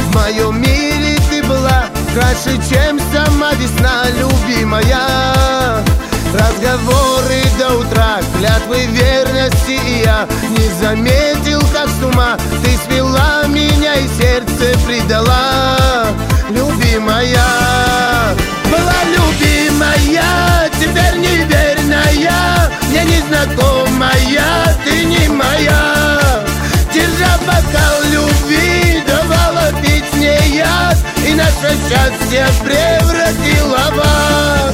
В моем мире ты была краше, чем сама весна, любимая. Разговоры до утра, клятвы верности, и я не заметил, как с ума ты свела меня и сердце предала, любимая. Была любимая, теперь неверная, мне незнакомая, ты не моя. Держа бокал любви, давала пить с ней яд, и наше счастье превратила в ад.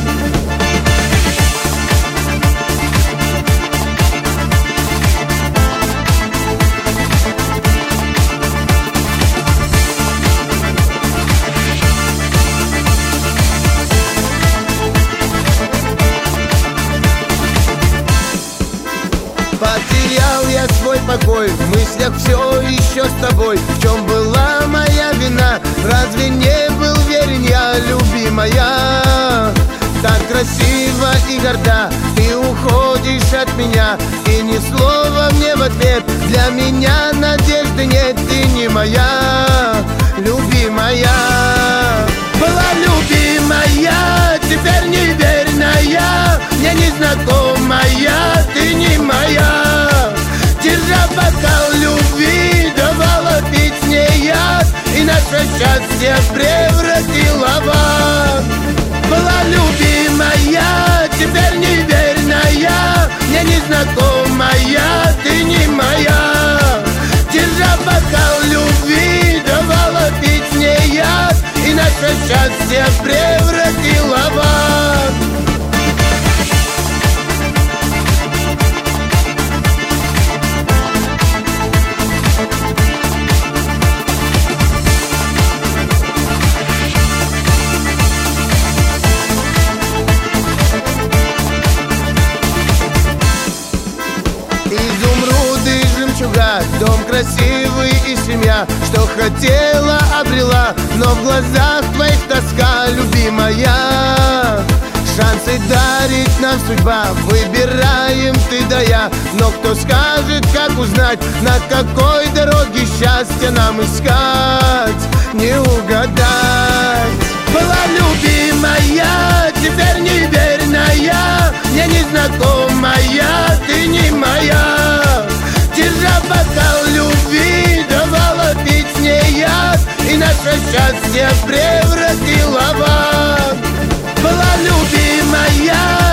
Потерял я свой покой, в мыслях все еще с тобой. В чем была моя вина? Разве не был верен я, любимая? Так красиво и горда ты уходишь от меня, и ни слова мне в ответ. Для меня надежды нет, ты не моя, любимая. Была любимая, теперь неверная, мне незнакомая, ты не моя. Держа бокал любви, давала пить с ней яд, и наше счастье превратила в ад. Была любимая, теперь неверная, мне незнакомая, ты не моя. Держа бокал любви, давала пить с ней яд, и наше счастье превратила в ад. Изумруды, жемчуга, дом красивый и семья. Что хотела, обрела, но в глазах твоих тоска, любимая. Шансы дарит нам судьба, выбираем ты да я. Но кто скажет, как узнать, на какой дороге счастье нам искать, не угадать. Была любимая, теперь неверная, мне незнакомая, ты не моя. Держа бокал любви, давала пить с ней яд, и наше счастье превратила в ад. Была любимая,